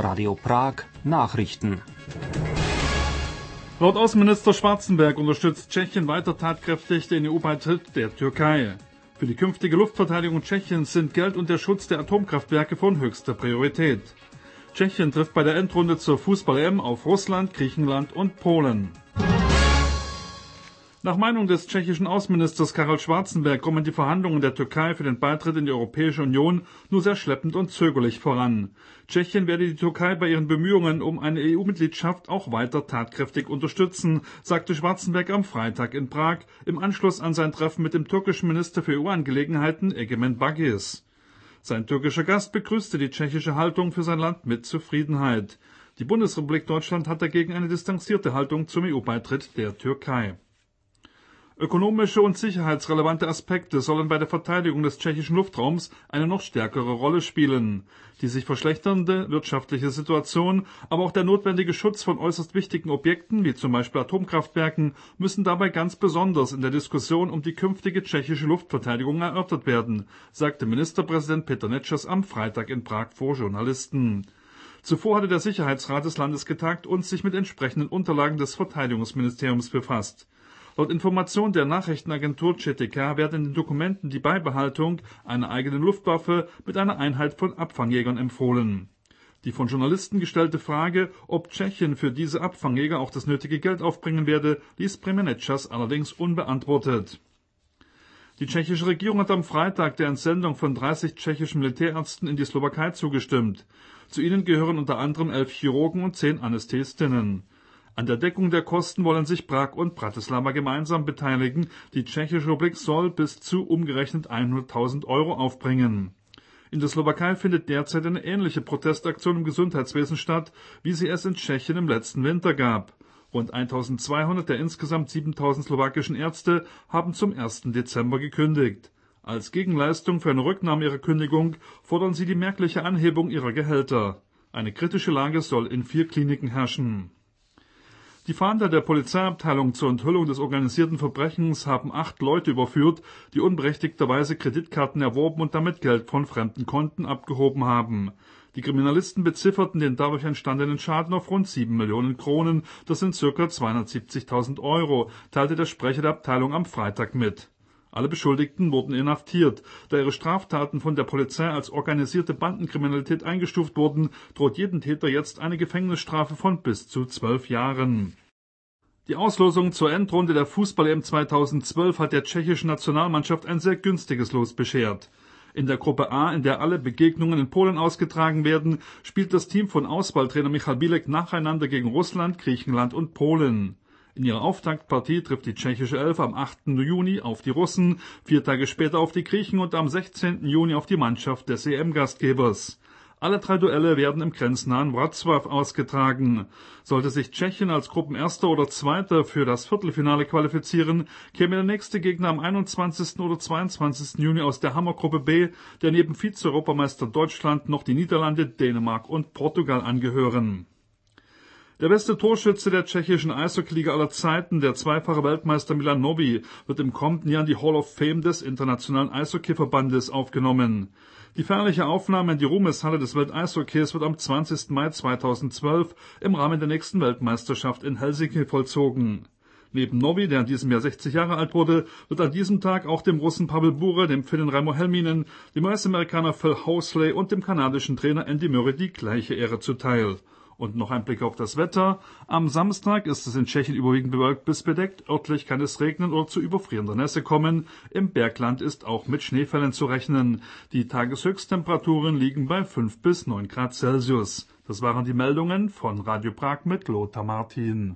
Radio Prag Nachrichten. Laut Außenminister Schwarzenberg unterstützt Tschechien weiter tatkräftig den EU-Beitritt der Türkei. Für die künftige Luftverteidigung Tschechiens sind Geld und der Schutz der Atomkraftwerke von höchster Priorität. Tschechien trifft bei der Endrunde zur Fußball-EM auf Russland, Griechenland und Polen. Nach Meinung des tschechischen Außenministers Karel Schwarzenberg kommen die Verhandlungen der Türkei für den Beitritt in die Europäische Union nur sehr schleppend und zögerlich voran. Tschechien werde die Türkei bei ihren Bemühungen um eine EU-Mitgliedschaft auch weiter tatkräftig unterstützen, sagte Schwarzenberg am Freitag in Prag im Anschluss an sein Treffen mit dem türkischen Minister für EU-Angelegenheiten Egemen Bagis. Sein türkischer Gast begrüßte die tschechische Haltung für sein Land mit Zufriedenheit. Die Bundesrepublik Deutschland hat dagegen eine distanzierte Haltung zum EU-Beitritt der Türkei. Ökonomische und sicherheitsrelevante Aspekte sollen bei der Verteidigung des tschechischen Luftraums eine noch stärkere Rolle spielen. Die sich verschlechternde wirtschaftliche Situation, aber auch der notwendige Schutz von äußerst wichtigen Objekten, wie zum Beispiel Atomkraftwerken, müssen dabei ganz besonders in der Diskussion um die künftige tschechische Luftverteidigung erörtert werden, sagte Ministerpräsident Petr Nečas am Freitag in Prag vor Journalisten. Zuvor hatte der Sicherheitsrat des Landes getagt und sich mit entsprechenden Unterlagen des Verteidigungsministeriums befasst. Laut Information der Nachrichtenagentur ČTK werden in den Dokumenten die Beibehaltung einer eigenen Luftwaffe mit einer Einheit von Abfangjägern empfohlen. Die von Journalisten gestellte Frage, ob Tschechien für diese Abfangjäger auch das nötige Geld aufbringen werde, ließ Premiér Nečas allerdings unbeantwortet. Die tschechische Regierung hat am Freitag der Entsendung von 30 tschechischen Militärärzten in die Slowakei zugestimmt. Zu ihnen gehören unter anderem 11 Chirurgen und 10 Anästhesistinnen. An der Deckung der Kosten wollen sich Prag und Bratislava gemeinsam beteiligen. Die Tschechische Republik soll bis zu umgerechnet 100.000 € aufbringen. In der Slowakei findet derzeit eine ähnliche Protestaktion im Gesundheitswesen statt, wie sie es in Tschechien im letzten Winter gab. Rund 1.200 der insgesamt 7.000 slowakischen Ärzte haben zum 1. Dezember gekündigt. Als Gegenleistung für eine Rücknahme ihrer Kündigung fordern sie die merkliche Anhebung ihrer Gehälter. Eine kritische Lage soll in 4 Kliniken herrschen. Die Fahnder der Polizeiabteilung zur Enthüllung des organisierten Verbrechens haben 8 Leute überführt, die unberechtigterweise Kreditkarten erworben und damit Geld von fremden Konten abgehoben haben. Die Kriminalisten bezifferten den dadurch entstandenen Schaden auf rund 7 Millionen Kronen, das sind ca. 270.000 €, teilte der Sprecher der Abteilung am Freitag mit. Alle Beschuldigten wurden inhaftiert. Da ihre Straftaten von der Polizei als organisierte Bandenkriminalität eingestuft wurden, droht jedem Täter jetzt eine Gefängnisstrafe von bis zu 12 Jahren. Die Auslosung zur Endrunde der Fußball-EM 2012 hat der tschechischen Nationalmannschaft ein sehr günstiges Los beschert. In der Gruppe A, in der alle Begegnungen in Polen ausgetragen werden, spielt das Team von Auswahltrainer Michal Bílek nacheinander gegen Russland, Griechenland und Polen. In ihrer Auftaktpartie trifft die tschechische Elf am 8. Juni auf die Russen, 4 Tage später auf die Griechen und am 16. Juni auf die Mannschaft des EM-Gastgebers. Alle 3 Duelle werden im grenznahen Wrocław ausgetragen. Sollte sich Tschechien als Gruppenerster oder Zweiter für das Viertelfinale qualifizieren, käme der nächste Gegner am 21. oder 22. Juni aus der Hammergruppe B, der neben Vize-Europameister Deutschland noch die Niederlande, Dänemark und Portugal angehören. Der beste Torschütze der tschechischen Eishockeyliga aller Zeiten, der zweifache Weltmeister Milan Nový, wird im kommenden Jahr in die Hall of Fame des Internationalen Eishockeyverbandes aufgenommen. Die feierliche Aufnahme in die Ruhmeshalle des Welteishockeys wird am 20. Mai 2012 im Rahmen der nächsten Weltmeisterschaft in Helsinki vollzogen. Neben Nový, der in diesem Jahr 60 Jahre alt wurde, wird an diesem Tag auch dem Russen Pavel Bure, dem Finnen Raimo Helminen, dem US-Amerikaner Phil Housley und dem kanadischen Trainer Andy Murray die gleiche Ehre zuteil. Und noch ein Blick auf das Wetter. Am Samstag ist es in Tschechien überwiegend bewölkt bis bedeckt. Örtlich kann es regnen oder zu überfrierender Nässe kommen. Im Bergland ist auch mit Schneefällen zu rechnen. Die Tageshöchsttemperaturen liegen bei 5 bis 9 Grad Celsius. Das waren die Meldungen von Radio Prag mit Lothar Martin.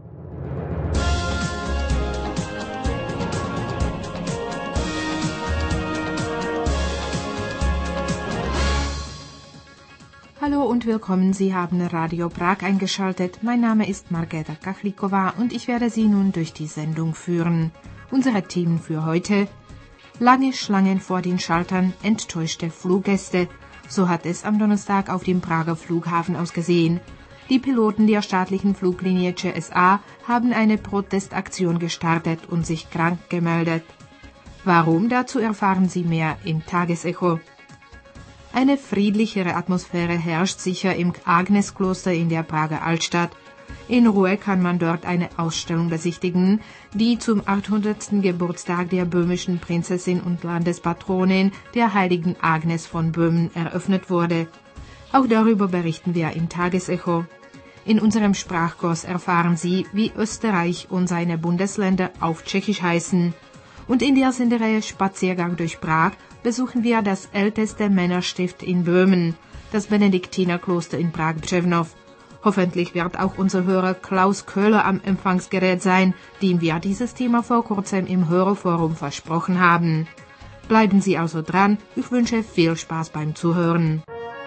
Hallo und willkommen, Sie haben Radio Prag eingeschaltet. Mein Name ist Markéta Kachlíková und ich werde Sie nun durch die Sendung führen. Unsere Themen für heute: Lange Schlangen vor den Schaltern, enttäuschte Fluggäste. So hat es am Donnerstag auf dem Prager Flughafen ausgesehen. Die Piloten der staatlichen Fluglinie ČSA haben eine Protestaktion gestartet und sich krank gemeldet. Warum? Dazu erfahren Sie mehr im Tagesecho. Eine friedlichere Atmosphäre herrscht sicher im Agneskloster in der Prager Altstadt. In Ruhe kann man dort eine Ausstellung besichtigen, die zum 800. Geburtstag der böhmischen Prinzessin und Landespatronin, der heiligen Agnes von Böhmen, eröffnet wurde. Auch darüber berichten wir im Tagesecho. In unserem Sprachkurs erfahren Sie, wie Österreich und seine Bundesländer auf Tschechisch heißen. Und in der Sendereihe Spaziergang durch Prag besuchen wir das älteste Männerstift in Böhmen, das Benediktinerkloster in Prag-Břevnov. Hoffentlich wird auch unser Hörer Klaus Köhler am Empfangsgerät sein, dem wir dieses Thema vor kurzem im Hörerforum versprochen haben. Bleiben Sie also dran, ich wünsche viel Spaß beim Zuhören.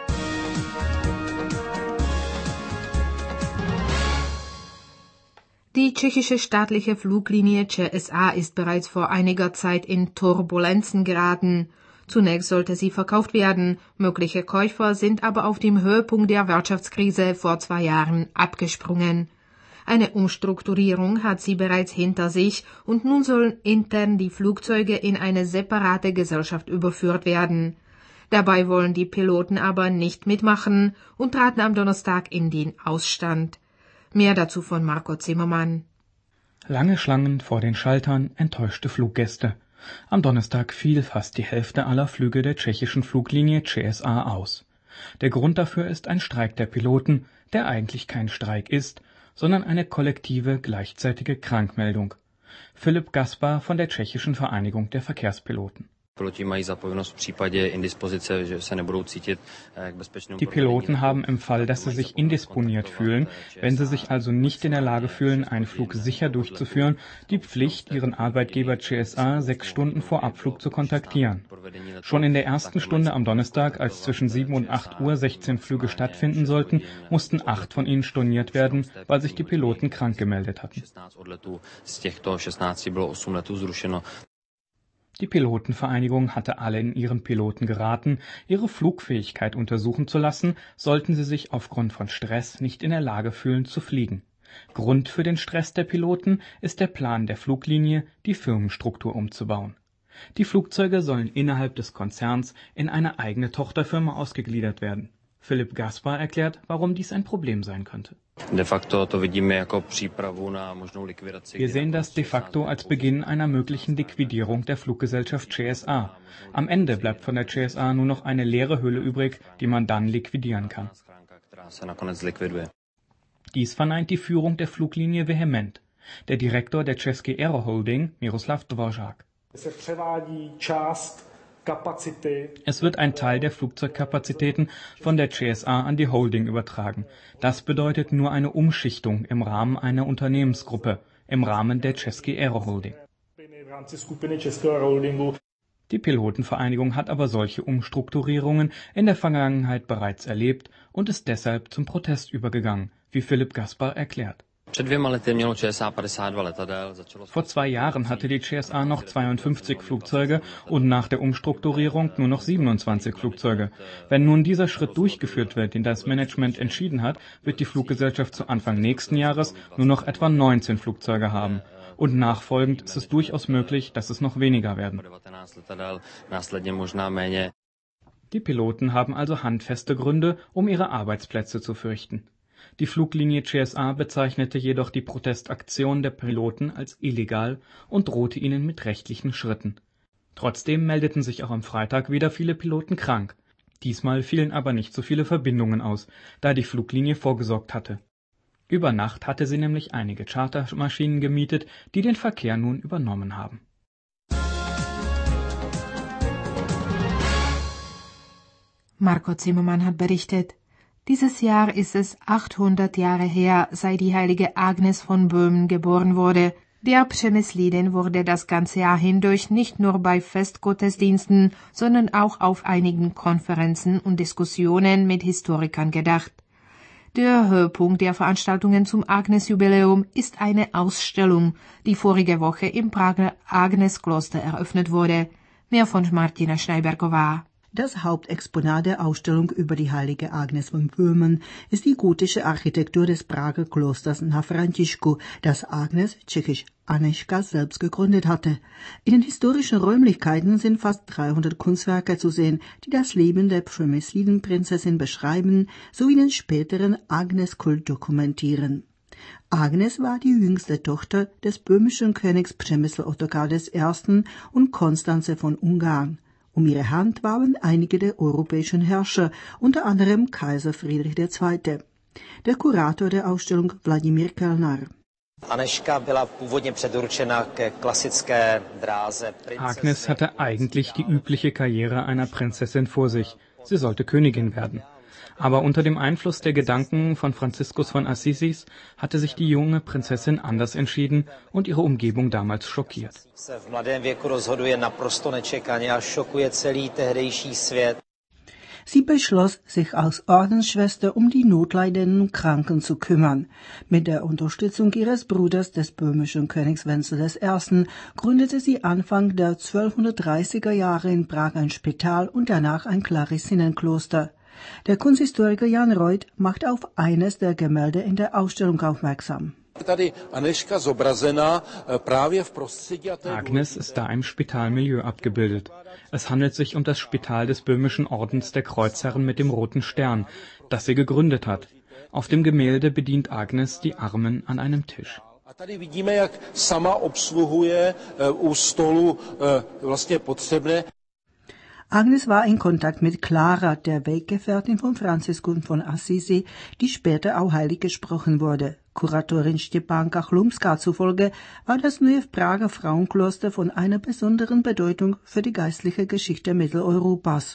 Die tschechische staatliche Fluglinie ČSA ist bereits vor einiger Zeit in Turbulenzen geraten. Zunächst sollte sie verkauft werden, mögliche Käufer sind aber auf dem Höhepunkt der Wirtschaftskrise vor 2 Jahren abgesprungen. Eine Umstrukturierung hat sie bereits hinter sich und nun sollen intern die Flugzeuge in eine separate Gesellschaft überführt werden. Dabei wollen die Piloten aber nicht mitmachen und traten am Donnerstag in den Ausstand. Mehr dazu von Marco Zimmermann. Lange Schlangen vor den Schaltern, enttäuschte Fluggäste. Am Donnerstag fiel fast die Hälfte aller Flüge der tschechischen Fluglinie ČSA aus. Der Grund dafür ist ein Streik der Piloten, der eigentlich kein Streik ist, sondern eine kollektive, gleichzeitige Krankmeldung. Filip Gaspar von der tschechischen Vereinigung der Verkehrspiloten. Die Piloten haben im Fall, dass sie sich indisponiert fühlen, wenn sie sich also nicht in der Lage fühlen, einen Flug sicher durchzuführen, die Pflicht, ihren Arbeitgeber ČSA 6 Stunden vor Abflug zu kontaktieren. Schon in der ersten Stunde am Donnerstag, als zwischen 7 und 8 Uhr 16 Flüge stattfinden sollten, mussten 8 von ihnen storniert werden, weil sich die Piloten krank gemeldet hatten. Die Pilotenvereinigung hatte allen ihren Piloten geraten, ihre Flugfähigkeit untersuchen zu lassen, sollten sie sich aufgrund von Stress nicht in der Lage fühlen zu fliegen. Grund für den Stress der Piloten ist der Plan der Fluglinie, die Firmenstruktur umzubauen. Die Flugzeuge sollen innerhalb des Konzerns in eine eigene Tochterfirma ausgegliedert werden. Filip Gaspar erklärt, warum dies ein Problem sein könnte. Wir sehen das de facto als Beginn einer möglichen Liquidierung der Fluggesellschaft ČSA. Am Ende bleibt von der ČSA nur noch eine leere Hülle übrig, die man dann liquidieren kann. Dies verneint die Führung der Fluglinie vehement. Der Direktor der České Aeroholding, Miroslav Dvořák. Es wird ein Teil der Flugzeugkapazitäten von der ČSA an die Holding übertragen. Das bedeutet nur eine Umschichtung im Rahmen einer Unternehmensgruppe, im Rahmen der České Aeroholding. Die Pilotenvereinigung hat aber solche Umstrukturierungen in der Vergangenheit bereits erlebt und ist deshalb zum Protest übergegangen, wie Filip Gaspar erklärt. Vor 2 Jahren hatte die ČSA noch 52 Flugzeuge und nach der Umstrukturierung nur noch 27 Flugzeuge. Wenn nun dieser Schritt durchgeführt wird, den das Management entschieden hat, wird die Fluggesellschaft zu Anfang nächsten Jahres nur noch etwa 19 Flugzeuge haben. Und nachfolgend ist es durchaus möglich, dass es noch weniger werden. Die Piloten haben also handfeste Gründe, um ihre Arbeitsplätze zu fürchten. Die Fluglinie ČSA bezeichnete jedoch die Protestaktion der Piloten als illegal und drohte ihnen mit rechtlichen Schritten. Trotzdem meldeten sich auch am Freitag wieder viele Piloten krank. Diesmal fielen aber nicht so viele Verbindungen aus, da die Fluglinie vorgesorgt hatte. Über Nacht hatte sie nämlich einige Chartermaschinen gemietet, die den Verkehr nun übernommen haben. Marco Zimmermann hat berichtet. Dieses Jahr ist es 800 Jahre her, seit die heilige Agnes von Böhmen geboren wurde. Der Přemysliden wurde das ganze Jahr hindurch nicht nur bei Festgottesdiensten, sondern auch auf einigen Konferenzen und Diskussionen mit Historikern gedacht. Der Höhepunkt der Veranstaltungen zum Agnes-Jubiläum ist eine Ausstellung, die vorige Woche im Prager Agneskloster eröffnet wurde. Mehr von Martina Schneibergová. Das Hauptexponat der Ausstellung über die heilige Agnes von Böhmen ist die gotische Architektur des Prager Klosters Na Františku, das Agnes, tschechisch Anežka selbst gegründet hatte. In den historischen Räumlichkeiten sind fast 300 Kunstwerke zu sehen, die das Leben der Przemysliden-Prinzessin beschreiben, sowie den späteren Agnes-Kult dokumentieren. Agnes war die jüngste Tochter des böhmischen Königs Přemysl Ottokar I. und Konstanze von Ungarn. Um ihre Hand waren einige der europäischen Herrscher, unter anderem Kaiser Friedrich II. Der Kurator der Ausstellung Vladimír Kellner. Agnes hatte eigentlich die übliche Karriere einer Prinzessin vor sich. Sie sollte Königin werden. Aber unter dem Einfluss der Gedanken von Franziskus von Assisis hatte sich die junge Prinzessin anders entschieden und ihre Umgebung damals schockiert. Sie beschloss, sich als Ordensschwester um die notleidenden Kranken zu kümmern. Mit der Unterstützung ihres Bruders, des böhmischen Königs Wenzel I., gründete sie Anfang der 1230er Jahre in Prag ein Spital und danach ein Klarissinnenkloster. Der Kunsthistoriker Jan Reuth macht auf eines der Gemälde in der Ausstellung aufmerksam. Agnes ist da im Spitalmilieu abgebildet. Es handelt sich um das Spital des böhmischen Ordens der Kreuzherren mit dem roten Stern, das sie gegründet hat. Auf dem Gemälde bedient Agnes die Armen an einem Tisch. Agnes war in Kontakt mit Clara, der Weggefährtin von Franziskus von Assisi, die später auch heilig gesprochen wurde. Kuratorin Stepanka Chlumská zufolge war das neue Prager Frauenkloster von einer besonderen Bedeutung für die geistliche Geschichte Mitteleuropas.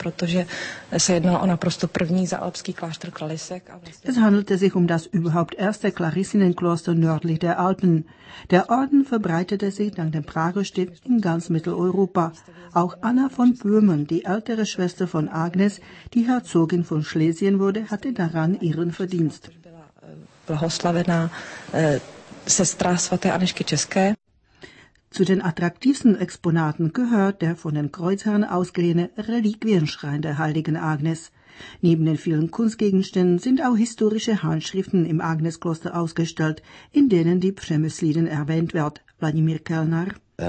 Es handelte sich um das überhaupt erste Klarissinenkloster nördlich der Alpen. Der Orden verbreitete sich dank dem Prager Stift in ganz Mitteleuropa. Auch Anna von Böhmen, die ältere Schwester von Agnes, die Herzogin von Schlesien wurde, hatte daran ihren Verdienst. Zu den attraktivsten Exponaten gehört der von den Kreuzherren ausgeliehene Reliquienschrein der heiligen Agnes. Neben den vielen Kunstgegenständen sind auch historische Handschriften im Agneskloster ausgestellt, in denen die Přemysliden erwähnt wird. Vladimír Kellner.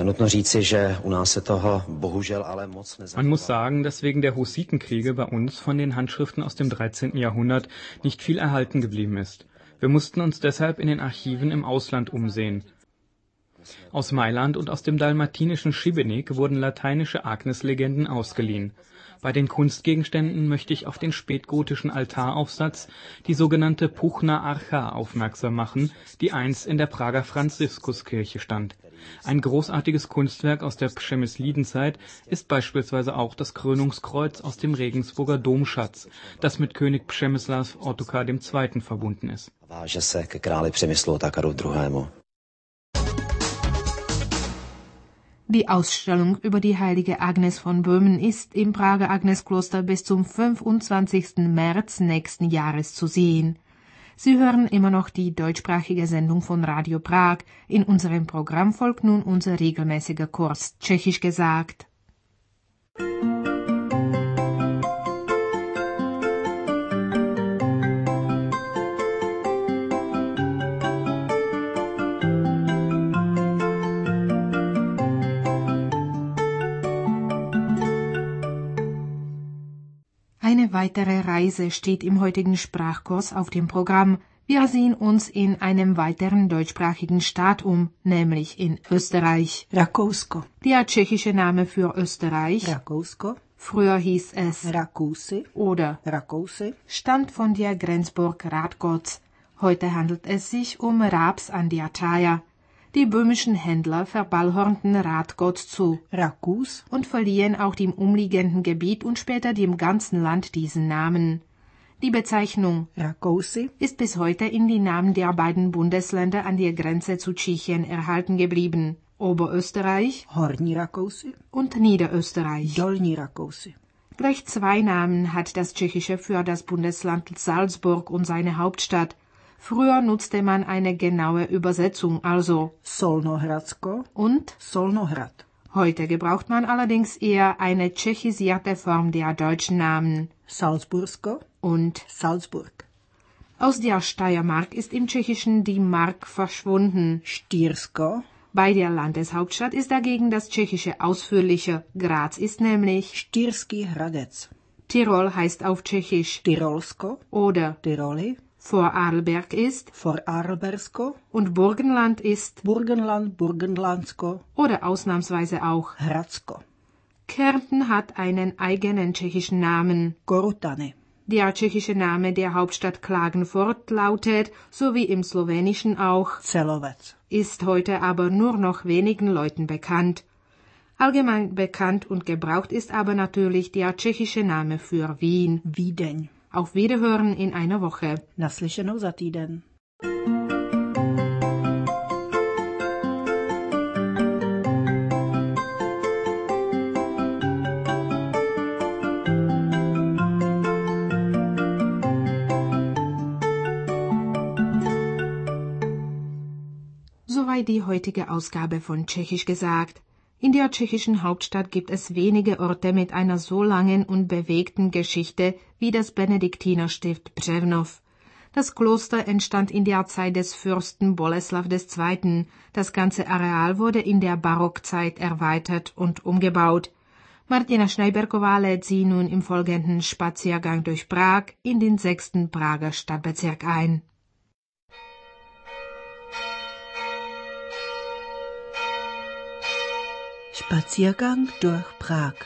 Man muss sagen, dass wegen der Hussitenkriege bei uns von den Handschriften aus dem 13. Jahrhundert nicht viel erhalten geblieben ist. Wir mussten uns deshalb in den Archiven im Ausland umsehen. Aus Mailand und aus dem dalmatinischen Šibenik wurden lateinische Agneslegenden ausgeliehen. Bei den Kunstgegenständen möchte ich auf den spätgotischen Altaraufsatz, die sogenannte Puchna Archa, aufmerksam machen, die einst in der Prager Franziskuskirche stand. Ein großartiges Kunstwerk aus der Přemyslidenzeit ist beispielsweise auch das Krönungskreuz aus dem Regensburger Domschatz, das mit König Přemysl Ottokar II. Verbunden ist. Die Ausstellung über die heilige Agnes von Böhmen ist im Prager Agneskloster bis zum 25. März nächsten Jahres zu sehen. Sie hören immer noch die deutschsprachige Sendung von Radio Prag. In unserem Programm folgt nun unser regelmäßiger Kurs Tschechisch gesagt. Eine weitere Reise steht im heutigen Sprachkurs auf dem Programm. Wir sehen uns in einem weiteren deutschsprachigen Staat um, nämlich in Österreich. Rakousko. Der tschechische Name für Österreich, Rakousko. Früher hieß es Rakuse oder Rakuse, stammt von der Grenzburg Radgotz. Heute handelt es sich um Raps an der Thaya. Die böhmischen Händler verballhornten Radgotz zu Rakus und verliehen auch dem umliegenden Gebiet und später dem ganzen Land diesen Namen. Die Bezeichnung Rakose ist bis heute in die Namen der beiden Bundesländer an der Grenze zu Tschechien erhalten geblieben: Oberösterreich Horní Rakose und Niederösterreich. Dolní Rakose. Gleich zwei Namen hat das Tschechische für das Bundesland Salzburg und seine Hauptstadt. Früher nutzte man eine genaue Übersetzung, also Solnohradsko und Solnohrad. Heute gebraucht man allerdings eher eine tschechisierte Form der deutschen Namen Salzbursko und Salzburg. Aus der Steiermark ist im Tschechischen die Mark verschwunden. Štýrsko. Bei der Landeshauptstadt ist dagegen das Tschechische ausführliche. Graz ist nämlich Štýrský Hradec. Tirol heißt auf Tschechisch Tyrolsko. oder Tiroli. Vorarlberg ist Vorarlbersko. und Burgenland ist Burgenland. Burgenlandsko. oder ausnahmsweise auch. Hradsko. Kärnten hat einen eigenen tschechischen Namen. Korutany. Der tschechische Name der Hauptstadt Klagenfurt lautet, so wie im Slowenischen auch, Celovec. ist heute aber nur noch wenigen Leuten bekannt. Allgemein bekannt und gebraucht ist aber natürlich der tschechische Name für Wien. Vídeň. Auf Wiederhören in einer Woche. Naslyšenou za týden. Soweit die heutige Ausgabe von Tschechisch gesagt. In der tschechischen Hauptstadt gibt es wenige Orte mit einer so langen und bewegten Geschichte wie das Benediktinerstift Břevnov. Das Kloster entstand in der Zeit des Fürsten Boleslav II. Das ganze Areal wurde in der Barockzeit erweitert und umgebaut. Martina Schneiberková lädt Sie nun im folgenden Spaziergang durch Prag in den 6. Prager Stadtbezirk ein. Spaziergang durch Prag.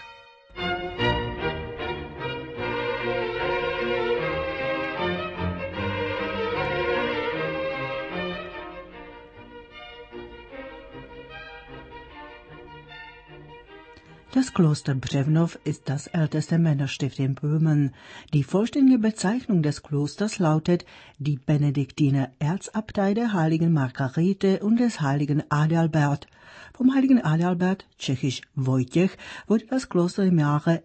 Das Kloster Břevnov ist das älteste Männerstift in Böhmen. Die vollständige Bezeichnung des Klosters lautet die Benediktiner Erzabtei der heiligen Margarete und des heiligen Adalbert. Vom heiligen Adalbert, tschechisch Wojciech, wurde das Kloster im Jahre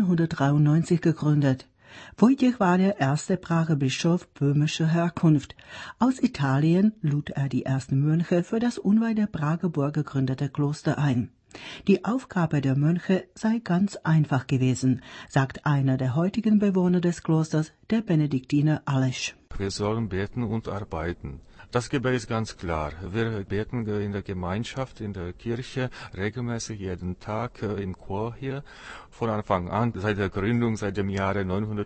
993 gegründet. Wojciech war der erste Prager Bischof böhmischer Herkunft. Aus Italien lud er die ersten Mönche für das unweit der Prager Burg gegründete Kloster ein. Die Aufgabe der Mönche sei ganz einfach gewesen, sagt einer der heutigen Bewohner des Klosters, der Benediktiner Aleš. Wir sollen beten und arbeiten. Das Gebet ist ganz klar. Wir beten in der Gemeinschaft, in der Kirche, regelmäßig jeden Tag im Chor hier. Von Anfang an, seit der Gründung, seit dem Jahre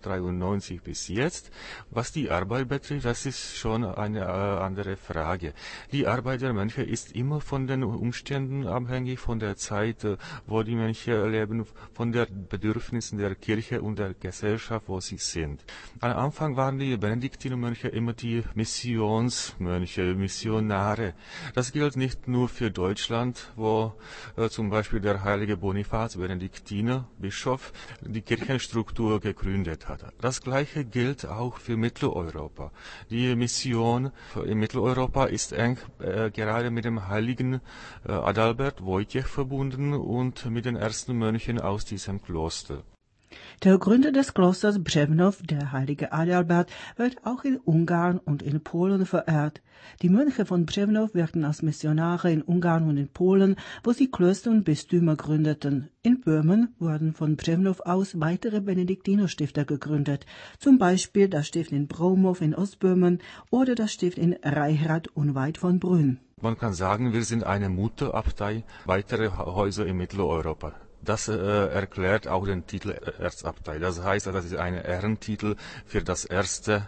993 bis jetzt. Was die Arbeit betrifft, das ist schon eine andere Frage. Die Arbeit der Mönche ist immer von den Umständen abhängig, von der Zeit, wo die Mönche leben, von den Bedürfnissen der Kirche und der Gesellschaft, wo sie sind. Am Anfang waren die Benediktinermönche immer die Missionsmönche, Missionare. Das gilt nicht nur für Deutschland, wo zum Beispiel der heilige Bonifaz, Benediktiner, Bischof, die Kirchenstruktur gegründet hat. Das Gleiche gilt auch für Mitteleuropa. Die Mission in Mitteleuropa ist eng gerade mit dem heiligen Adalbert Wojciech verbunden und mit den ersten Mönchen aus diesem Kloster. Der Gründer des Klosters Břevnov, der heilige Adalbert, wird auch in Ungarn und in Polen verehrt. Die Mönche von Břevnov wirkten als Missionare in Ungarn und in Polen, wo sie Klöster und Bistümer gründeten. In Böhmen wurden von Břevnov aus weitere Benediktinerstifte gegründet, zum Beispiel das Stift in Broumov in Ostböhmen oder das Stift in Reichrath unweit von Brünn. Man kann sagen, wir sind eine Mutterabtei weiterer Häuser in Mitteleuropa. Das erklärt auch den Titel Erzabtei. Das heißt, das ist ein Ehrentitel für das erste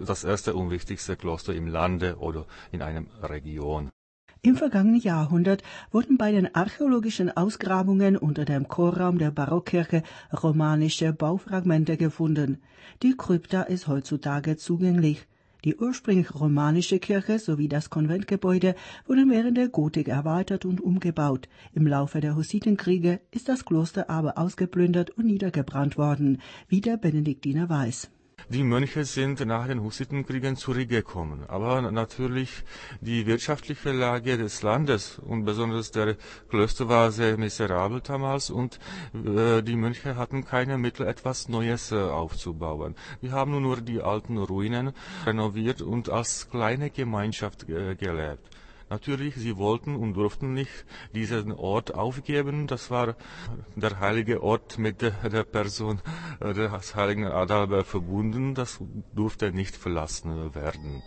und wichtigste Kloster im Lande oder in einer Region. Im vergangenen Jahrhundert wurden bei den archäologischen Ausgrabungen unter dem Chorraum der Barockkirche romanische Baufragmente gefunden. Die Krypta ist heutzutage zugänglich. Die ursprünglich romanische Kirche sowie das Konventgebäude wurden während der Gotik erweitert und umgebaut. Im Laufe der Hussitenkriege ist das Kloster aber ausgeplündert und niedergebrannt worden, wie der Benediktiner weiß. Die Mönche sind nach den Hussitenkriegen zurückgekommen, aber natürlich die wirtschaftliche Lage des Landes und besonders der Klöster war sehr miserabel damals und die Mönche hatten keine Mittel, etwas Neues aufzubauen. Die haben nur die alten Ruinen renoviert und als kleine Gemeinschaft gelebt. Natürlich, sie wollten und durften nicht diesen Ort aufgeben. Das war der heilige Ort mit der Person des heiligen Adalbert verbunden. Das durfte nicht verlassen werden.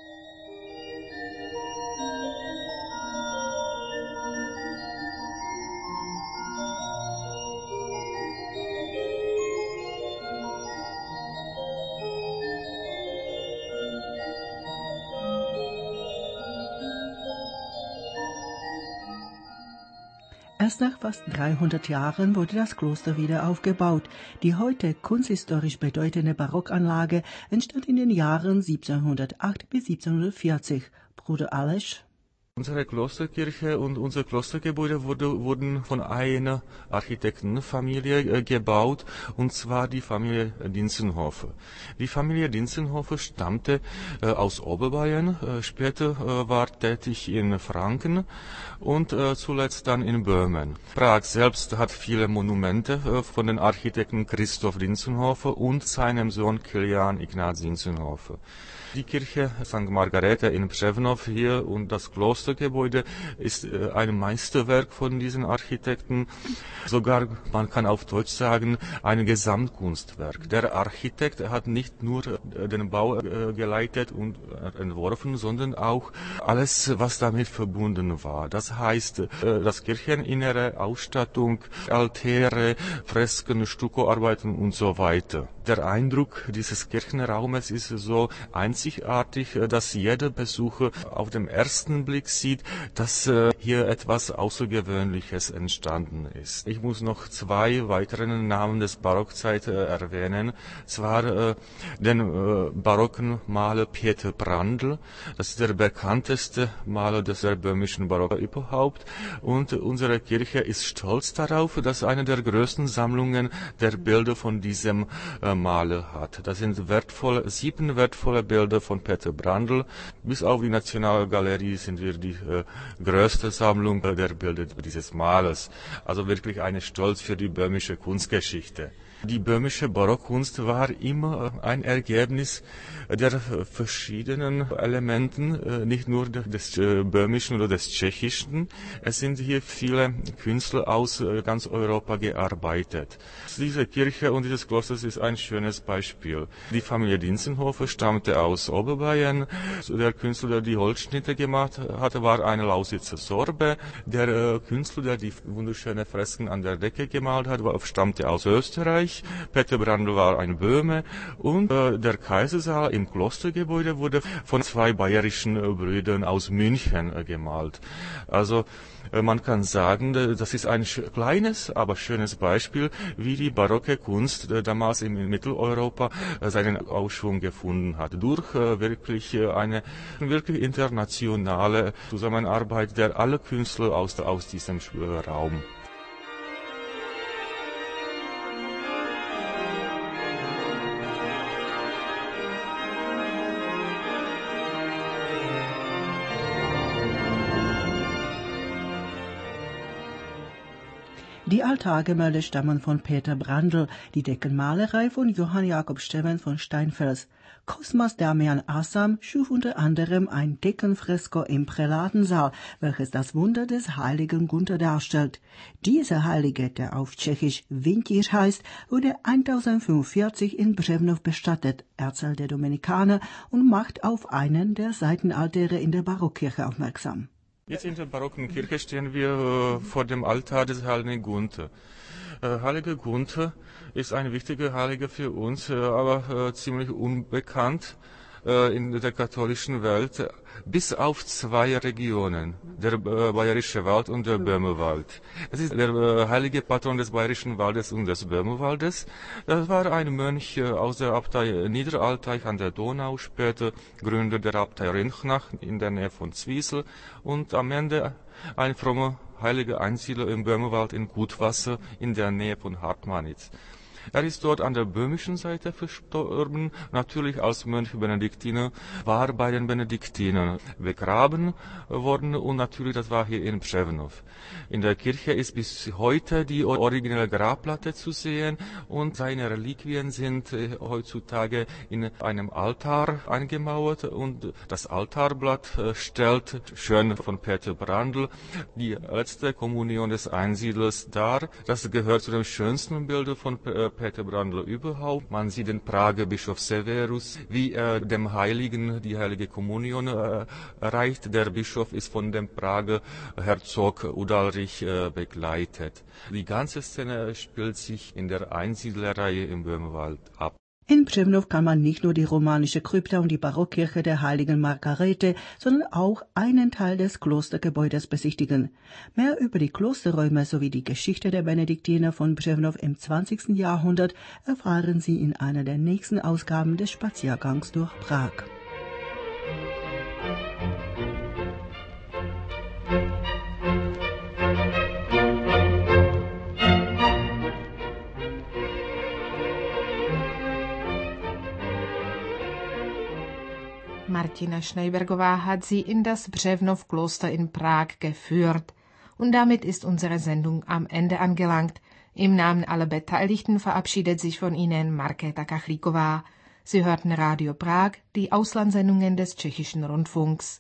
Erst nach fast 300 Jahren wurde das Kloster wieder aufgebaut. Die heute kunsthistorisch bedeutende Barockanlage entstand in den Jahren 1708 bis 1740. Bruder Aleš? Unsere Klosterkirche und unser Klostergebäude wurden von einer Architektenfamilie gebaut, und zwar die Familie Dientzenhofer. Die Familie Dientzenhofer stammte aus Oberbayern, später war tätig in Franken und zuletzt dann in Böhmen. Prag selbst hat viele Monumente von den Architekten Christoph Dientzenhofer und seinem Sohn Kilian Ignaz Dientzenhofer. Die Kirche St. Margarete in Břevnov hier und das Klostergebäude ist ein Meisterwerk von diesen Architekten. Sogar, man kann auf Deutsch sagen, ein Gesamtkunstwerk. Der Architekt hat nicht nur den Bau geleitet und entworfen, sondern auch alles, was damit verbunden war. Das heißt, das Kircheninnere, Ausstattung, Altäre, Fresken, Stuckoarbeiten und so weiter. Der Eindruck dieses Kirchenraumes ist so einzigartig, dass jeder Besucher auf den ersten Blick sieht, dass hier etwas Außergewöhnliches entstanden ist. Ich muss noch zwei weitere Namen des Barockzeit erwähnen. Zwar den barocken Maler Peter Brandl, das ist der bekannteste Maler des böhmischen Barock überhaupt. Und unsere Kirche ist stolz darauf, dass eine der größten Sammlungen der Bilder von diesem Maler hat. Das sind 7 wertvolle Bilder von Peter Brandl. Bis auf die Nationalgalerie sind wir die größte Sammlung der Bilder dieses Malers. Also wirklich ein Stolz für die böhmische Kunstgeschichte. Die böhmische Barockkunst war immer ein Ergebnis der verschiedenen Elementen, nicht nur des böhmischen oder des tschechischen. Es sind hier viele Künstler aus ganz Europa gearbeitet. Diese Kirche und dieses Kloster ist ein schönes Beispiel. Die Familie Dientzenhofer stammte aus Oberbayern. Der Künstler, der die Holzschnitte gemacht hatte, war ein Lausitzer Sorbe. Der Künstler, der die wunderschönen Fresken an der Decke gemalt hat, stammte aus Österreich. Peter Brandl war ein Böhme und der Kaisersaal im Klostergebäude wurde von 2 bayerischen Brüdern aus München gemalt. Also man kann sagen, das ist ein kleines, aber schönes Beispiel, wie die barocke Kunst damals in Mitteleuropa seinen Aufschwung gefunden hat. Durch eine wirklich internationale Zusammenarbeit der alle Künstler aus diesem Raum. Die Altargemälde stammen von Peter Brandl, die Deckenmalerei von Johann Jakob Steven von Steinfels. Cosmas Damian Assam schuf unter anderem ein Deckenfresko im Prälatensaal, welches das Wunder des heiligen Gunther darstellt. Dieser Heilige, der auf Tschechisch Vintier heißt, wurde 1045 in Břevnov bestattet, erzählt der Dominikaner und macht auf einen der Seitenaltäre in der Barockkirche aufmerksam. Jetzt in der barocken Kirche stehen wir vor dem Altar des heiligen Gunther. Heiliger Gunther ist ein wichtiger Heiliger für uns, aber ziemlich unbekannt in der katholischen Welt, bis auf 2 Regionen, der Bayerische Wald und der Böhmerwald. Das ist der heilige Patron des Bayerischen Waldes und des Böhmerwaldes. Das war ein Mönch aus der Abtei Niederalteich an der Donau, später Gründer der Abtei Rinchnach in der Nähe von Zwiesel und am Ende ein frommer heiliger Einsiedler im Böhmerwald in Gutwasser in der Nähe von Hartmanitz. Er ist dort an der böhmischen Seite verstorben, natürlich als Mönch Benediktiner, war bei den Benediktinern begraben worden und natürlich das war hier in Břevnov. In der Kirche ist bis heute die originelle Grabplatte zu sehen und seine Reliquien sind heutzutage in einem Altar eingemauert und das Altarblatt stellt, schön von Peter Brandl, die letzte Kommunion des Einsiedlers dar. Das gehört zu den schönsten Bildern von Peter Brandl überhaupt. Man sieht den Prager Bischof Severus, wie er dem Heiligen die heilige Kommunion reicht. Der Bischof ist von dem Prager Herzog Udalrich begleitet. Die ganze Szene spielt sich in der Einsiedlerei im Böhmwald ab. In Břevnov kann man nicht nur die romanische Krypta und die Barockkirche der heiligen Margarete, sondern auch einen Teil des Klostergebäudes besichtigen. Mehr über die Klosterräume sowie die Geschichte der Benediktiner von Břevnov im 20. Jahrhundert erfahren Sie in einer der nächsten Ausgaben des Spaziergangs durch Prag. Martina Schneibergová hat sie in das Břevnov-Kloster in Prag geführt. Und damit ist unsere Sendung am Ende angelangt. Im Namen aller Beteiligten verabschiedet sich von Ihnen Markéta Kachlíková. Sie hörten Radio Prag, die Auslandssendungen des Tschechischen Rundfunks.